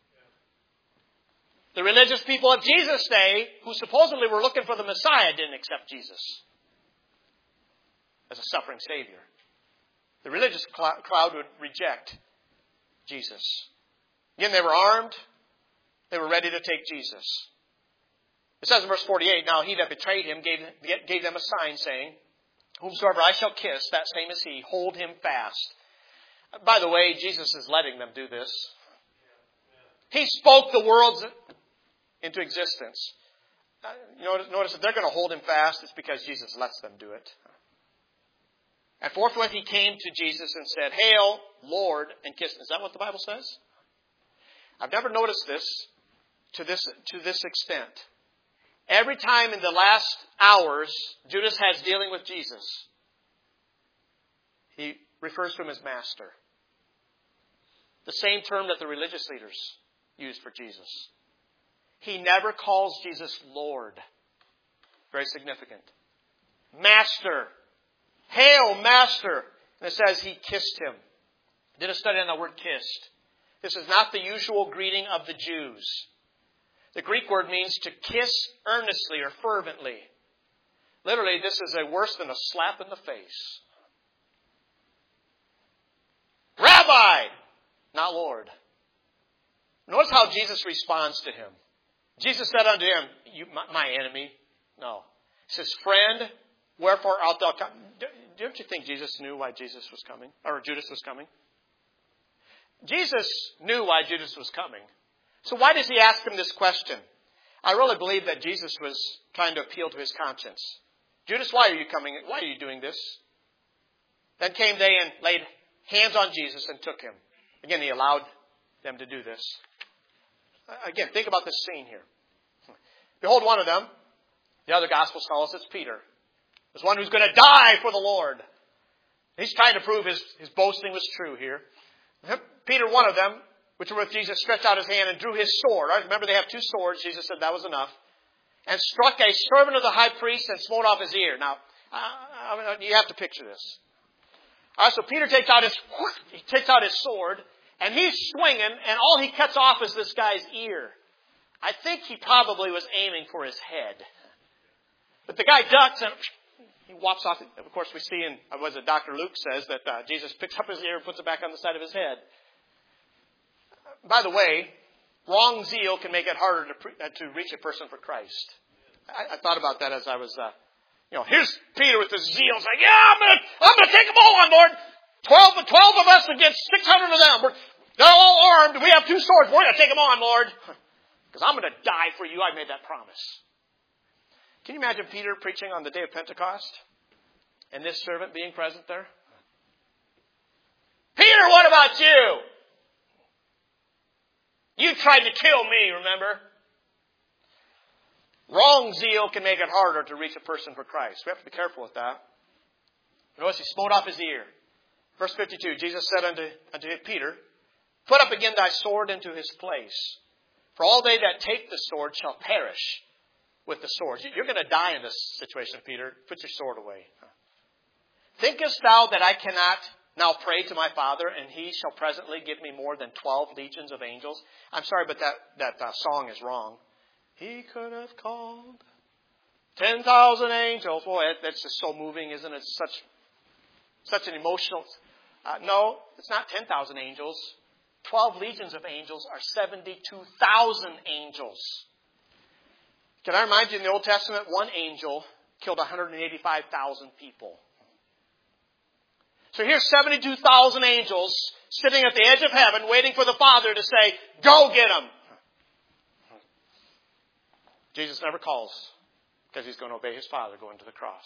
The religious people of Jesus' day, who supposedly were looking for the Messiah, didn't accept Jesus as a suffering Savior. The religious cl- crowd would reject Jesus. Again, they were armed. They were ready to take Jesus. It says in verse forty-eight, now he that betrayed him gave, gave them a sign, saying, whomsoever I shall kiss, that same is he. Hold him fast. By the way, Jesus is letting them do this. He spoke the worlds into existence. Notice, notice if they're going to hold him fast, it's because Jesus lets them do it. And forthwith he came to Jesus and said, Hail, Lord, and kissed him. Is that what the Bible says? I've never noticed this to this, to this extent. Every time in the last hours Judas has dealing with Jesus, he refers to him as master. The same term that the religious leaders used for Jesus. He never calls Jesus Lord. Very significant. Master. Hail, Master. And it says he kissed him. Did a study on the word kissed. This is not the usual greeting of the Jews. The Greek word means to kiss earnestly or fervently. Literally, this is a worse than a slap in the face. Rabbi, not Lord. Notice how Jesus responds to him. Jesus said unto him, you, my, my enemy. No. He says, friend, wherefore art thou come? don't you think Jesus knew why Jesus was coming? Or Judas was coming? Jesus knew why Judas was coming. So why does he ask him this question? I really believe that Jesus was trying to appeal to his conscience. Judas, why are you coming? Why are you doing this? Then came they and laid hands on Jesus and took him. Again, he allowed them to do this. Again, think about this scene here. Behold, one of them, the other Gospels tell us it's Peter. There's one who's going to die for the Lord. He's trying to prove his, his boasting was true here. Peter, one of them, which were with Jesus, stretched out his hand and drew his sword. Right? Remember, they have two swords. Jesus said that was enough. And struck a servant of the high priest and smote off his ear. Now, uh, you have to picture this. All right, so Peter takes out his he takes out his sword, and he's swinging, and all he cuts off is this guy's ear. I think he probably was aiming for his head. But the guy ducks, and he whops off. Of course, we see in, what is it, Doctor Luke says that uh, Jesus picks up his ear and puts it back on the side of his head. By the way, wrong zeal can make it harder to, pre- uh, to reach a person for Christ. I, I thought about that as I was, uh, you know, here's Peter with his zeal. He's like, yeah, I'm going to I'm gonna take them all on, Lord. Twelve, twelve of us against six hundred of them. We're, they're all armed. We have two swords. We're going to take them on, Lord. Because I'm going to die for you. I made that promise. Can you imagine Peter preaching on the day of Pentecost? And this servant being present there? Peter, what about you? You tried to kill me, remember? Wrong zeal can make it harder to reach a person for Christ. We have to be careful with that. Notice he smote off his ear. Verse fifty-two, Jesus said unto, unto Peter, put up again thy sword into his place. For all they that take the sword shall perish with the sword. You're going to die in this situation, Peter. Put your sword away. Thinkest thou that I cannot now pray to my Father, and he shall presently give me more than twelve legions of angels? I'm sorry, but that, that uh, song is wrong. He could have called ten thousand angels. Boy, that's just so moving, isn't it? Such, such an emotional... Uh, no, it's not ten thousand angels. twelve legions of angels are seventy-two thousand angels. Can I remind you, in the Old Testament, one angel killed one hundred eighty-five thousand people. So here's seventy-two thousand angels sitting at the edge of heaven waiting for the Father to say, go get them. Jesus never calls because he's going to obey his Father going to the cross.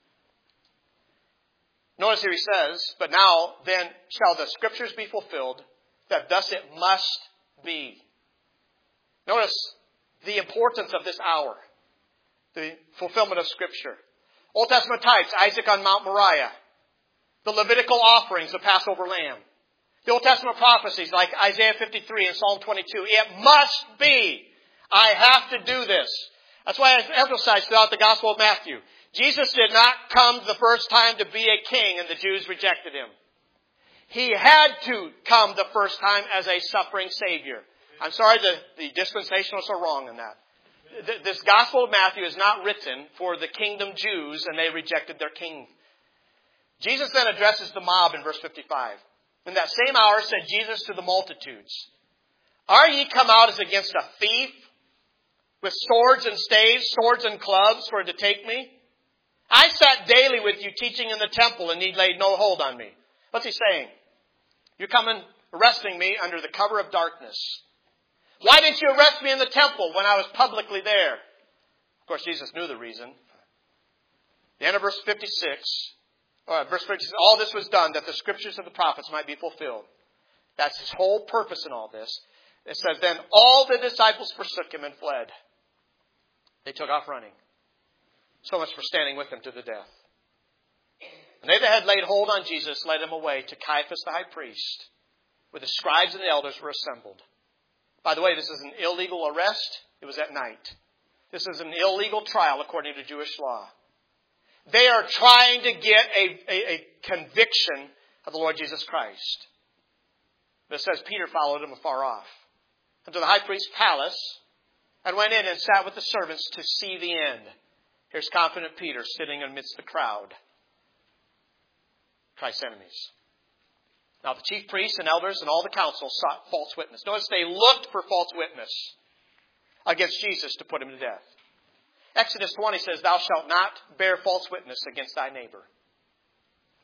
Notice here he says, but now then shall the Scriptures be fulfilled, that thus it must be. Notice the importance of this hour, the fulfillment of Scripture. Old Testament types, Isaac on Mount Moriah, the Levitical offerings, the Passover lamb, the Old Testament prophecies like Isaiah fifty-three and Psalm twenty-two. It must be. I have to do this. That's why I emphasize throughout the Gospel of Matthew. Jesus did not come the first time to be a king and the Jews rejected him. He had to come the first time as a suffering Savior. I'm sorry the, the dispensationalists are wrong in that. This Gospel of Matthew is not written for the kingdom Jews and they rejected their king. Jesus then addresses the mob in verse fifty-five. In that same hour said Jesus to the multitudes, are ye come out as against a thief with swords and staves, swords and clubs for to take me? I sat daily with you teaching in the temple and ye laid no hold on me. What's he saying? You're coming, arresting me under the cover of darkness. Why didn't you arrest me in the temple when I was publicly there? Of course, Jesus knew the reason. The end of verse fifty-six, or verse fifty-six, all this was done that the Scriptures of the prophets might be fulfilled. That's his whole purpose in all this. It says, then all the disciples forsook him and fled. They took off running. So much for standing with him to the death. And they that had laid hold on Jesus led him away to Caiaphas the high priest, where the scribes and the elders were assembled. By the way, this is an illegal arrest. It was at night. This is an illegal trial according to Jewish law. They are trying to get a, a, a conviction of the Lord Jesus Christ. But it says Peter followed him afar off unto the high priest's palace and went in and sat with the servants to see the end. Here's confident Peter sitting amidst the crowd. Christ's enemies. Now the chief priests and elders and all the council sought false witness. Notice they looked for false witness against Jesus to put him to death. Exodus twenty says, thou shalt not bear false witness against thy neighbor.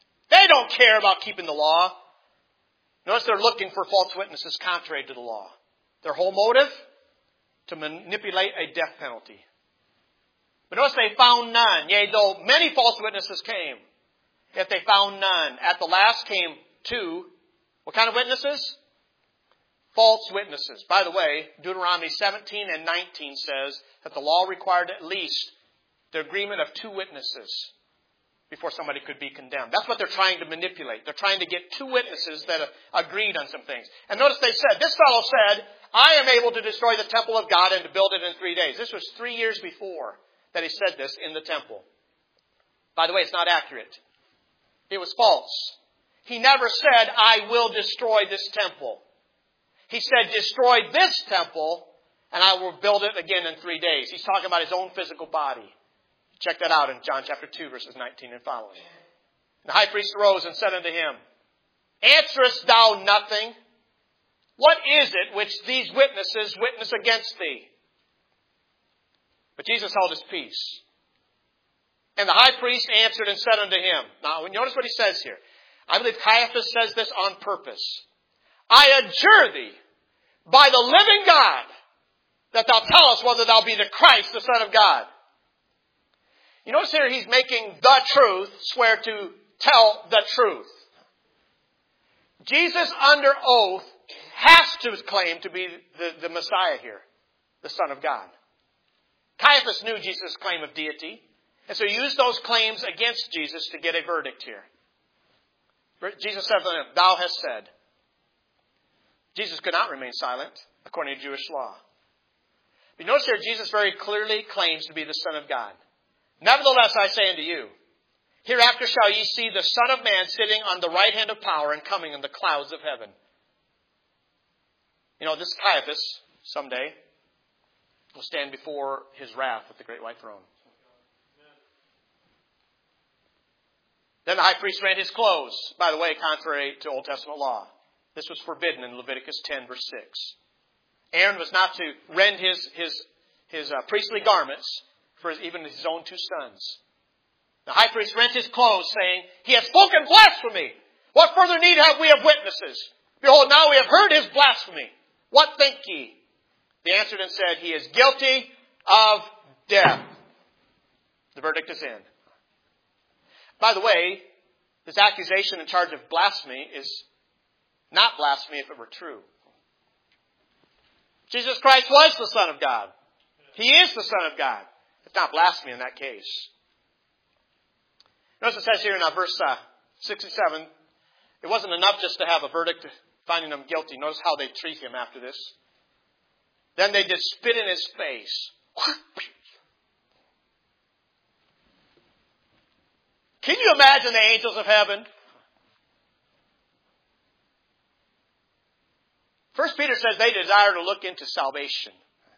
don't care about keeping the law. Notice they're looking for false witnesses contrary to the law. Their whole motive? To manipulate a death penalty. But notice they found none. Yea, though many false witnesses came, yet they found none. At the last came two. What kind of witnesses? False witnesses. By the way, Deuteronomy seventeen and nineteen says that the law required at least the agreement of two witnesses before somebody could be condemned. That's what they're trying to manipulate. They're trying to get two witnesses that agreed on some things. And notice they said, this fellow said, I am able to destroy the temple of God and to build it in three days. This was three years before that he said this in the temple. By the way, it's not accurate. It was false. He never said, I will destroy this temple. He said, destroy this temple and I will build it again in three days. He's talking about his own physical body. Check that out in John chapter two, verses nineteen and following. The high priest arose and said unto him, Answerest thou nothing? What is it which these witnesses witness against thee? But Jesus held his peace. And the high priest answered and said unto him, now notice what he says here. I believe Caiaphas says this on purpose. I adjure thee by the living God that thou tell us whether thou be the Christ, the Son of God. You notice here he's making the truth swear to tell the truth. Jesus under oath has to claim to be the, the Messiah here, the Son of God. Caiaphas knew Jesus' claim of deity, and so he used those claims against Jesus to get a verdict here. Jesus said to him, Thou hast said. Jesus could not remain silent according to Jewish law. But notice here Jesus very clearly claims to be the Son of God. Nevertheless, I say unto you, hereafter shall ye see the Son of Man sitting on the right hand of power and coming in the clouds of heaven. You know, this Caiaphas, someday, will stand before his wrath at the great white throne. Then the high priest rent his clothes, by the way, contrary to Old Testament law. This was forbidden in Leviticus ten, verse six. Aaron was not to rend his, his, his uh, priestly garments for his, even his own two sons. The high priest rent his clothes, saying, He hath spoken blasphemy. What further need have we of witnesses? Behold, now we have heard his blasphemy. What think ye? They answered and said, He is guilty of death. The verdict is in. By the way, this accusation in charge of blasphemy is not blasphemy if it were true. Jesus Christ was the Son of God. He is the Son of God. It's not blasphemy in that case. Notice it says here in uh, verse uh, sixty-seven, it wasn't enough just to have a verdict finding him guilty. Notice how they treat him after this. Then they did spit in his face. Can you imagine the angels of heaven? First Peter says they desire to look into salvation.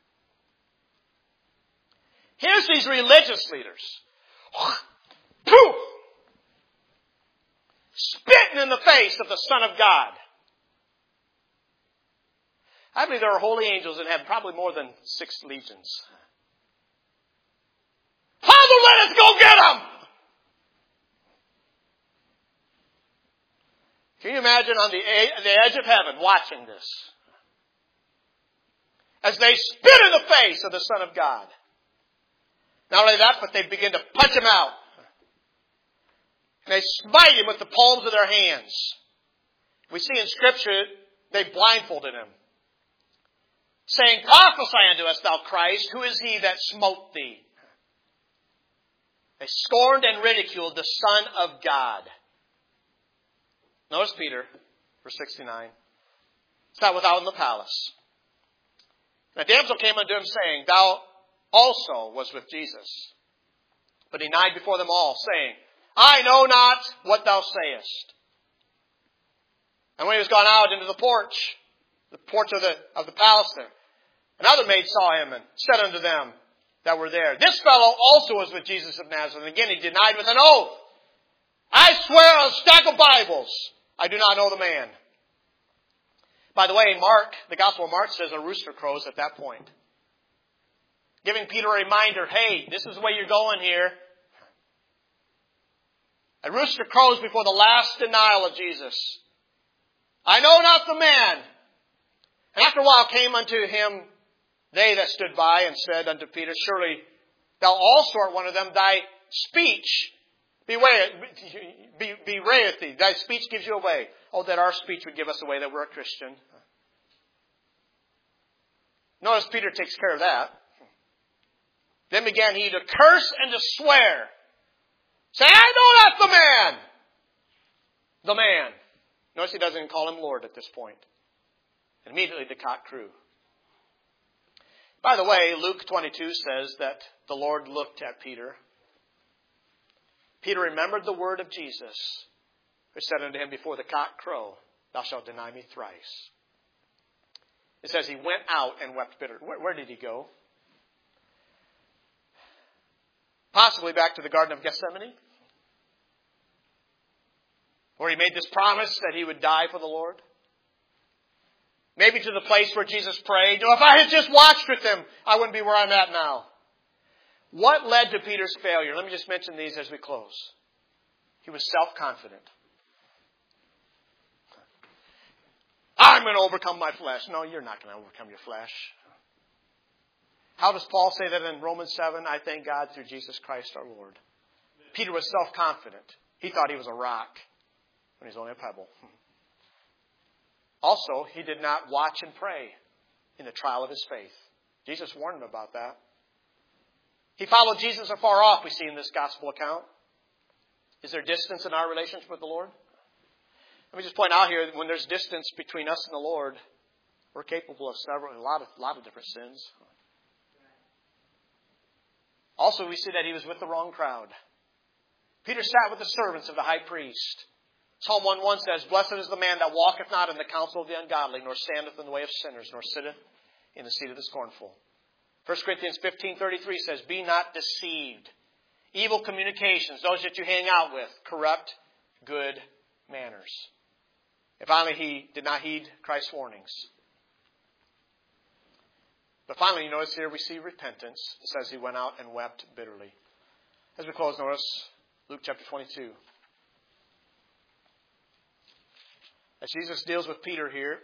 Here's these religious leaders. Spitting in the face of the Son of God. I believe there are holy angels in heaven, probably more than six legions. Father, let us go get them! Can you imagine on the, the edge of heaven watching this? As they spit in the face of the Son of God. Not only that, but they begin to punch him out. And they smite him with the palms of their hands. We see in Scripture, they blindfolded him. Saying, Prophesy unto us, thou Christ, who is he that smote thee? They scorned and ridiculed the Son of God. Notice Peter, verse sixty-nine. Sat without in the palace. And a damsel came unto him, saying, Thou also was with Jesus. But he denied before them all, saying, I know not what thou sayest. And when he was gone out into the porch, the porch of the, of the palace there, another maid saw him and said unto them that were there, This fellow also was with Jesus of Nazareth. And again he denied with an oath, I swear on a stack of Bibles, I do not know the man. By the way, Mark, the Gospel of Mark says a rooster crows at that point. Giving Peter a reminder, hey, this is the way you're going here. A rooster crows before the last denial of Jesus. I know not the man. And after a while came unto him they that stood by and said unto Peter, surely thou also art one of them. Thy speech bewrayeth be, bewrayeth thee. Thy speech gives you away. Oh, that our speech would give us away, that we're a Christian. Notice Peter takes care of that. Then began he to curse and to swear, saying, I know not the man. The man. Notice he doesn't even call him Lord at this point. And immediately the cock crew. By the way, Luke twenty-two says that the Lord looked at Peter. Peter remembered the word of Jesus, who said unto him, before the cock crow, thou shalt deny me thrice. It says he went out and wept bitterly. Where, where did he go? Possibly back to the Garden of Gethsemane, where he made this promise that he would die for the Lord. Maybe to the place where Jesus prayed. If I had just watched with him, I wouldn't be where I'm at now. What led to Peter's failure? Let me just mention these as we close. He was self-confident. I'm going to overcome my flesh. No, you're not going to overcome your flesh. How does Paul say that in Romans seven? I thank God through Jesus Christ our Lord. Peter was self-confident. He thought he was a rock when he was only a pebble. Also, he did not watch and pray in the trial of his faith. Jesus warned him about that. He followed Jesus afar off, we see in this gospel account. Is there distance in our relationship with the Lord? Let me just point out here that when there's distance between us and the Lord, we're capable of several, a lot of, a lot of different sins. Also, we see that he was with the wrong crowd. Peter sat with the servants of the high priest. Psalm one one says, blessed is the man that walketh not in the counsel of the ungodly, nor standeth in the way of sinners, nor sitteth in the seat of the scornful. First Corinthians fifteen thirty-three says, be not deceived. Evil communications, those that you hang out with, corrupt good manners. And finally, he did not heed Christ's warnings. But finally, you notice here we see repentance. It says he went out and wept bitterly. As we close, notice Luke chapter twenty-two. As Jesus deals with Peter here,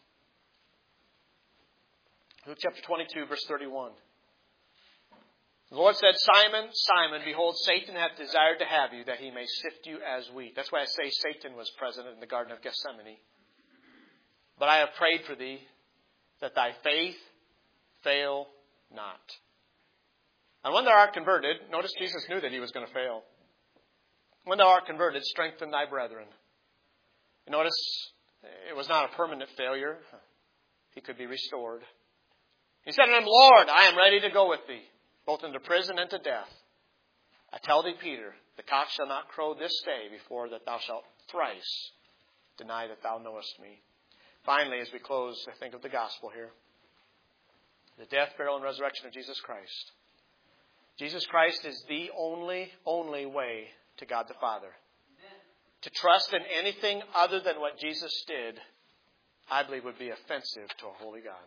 Luke chapter twenty-two, verse thirty-one. The Lord said, Simon, Simon, behold, Satan hath desired to have you, that he may sift you as wheat. That's why I say Satan was present in the Garden of Gethsemane. But I have prayed for thee, that thy faith fail not. And when thou art converted, notice Jesus knew that he was going to fail. When thou art converted, strengthen thy brethren. You notice it was not a permanent failure. He could be restored. He said to him, Lord, I am ready to go with thee, both into prison and to death. I tell thee, Peter, the cock shall not crow this day before that thou shalt thrice deny that thou knowest me. Finally, as we close, I think of the gospel here. The death, burial, and resurrection of Jesus Christ. Jesus Christ is the only, only way to God the Father. Amen. To trust in anything other than what Jesus did, I believe would be offensive to a holy God.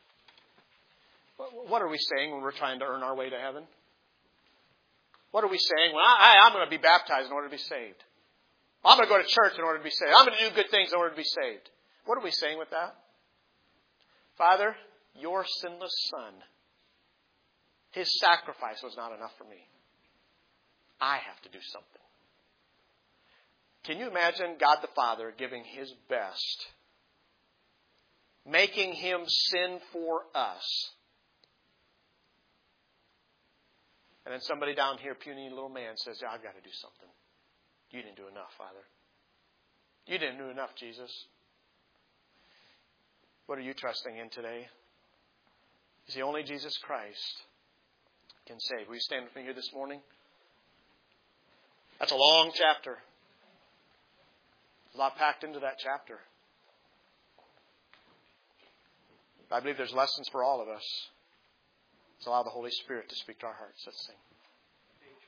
What are we saying when we're trying to earn our way to heaven? What are we saying? Well, I, I'm going to be baptized in order to be saved. I'm going to go to church in order to be saved. I'm going to do good things in order to be saved. What are we saying with that? Father, your sinless Son, his sacrifice was not enough for me. I have to do something. Can you imagine God the Father giving his best, making him sin for us? And then somebody down here, puny little man, says, yeah, I've got to do something. You didn't do enough, Father. You didn't do enough, Jesus. What are you trusting in today? Is the only Jesus Christ can save. Will you stand with me here this morning? That's a long chapter. There's a lot packed into that chapter. I believe there's lessons for all of us. Let's allow the Holy Spirit to speak to our hearts. Let's sing.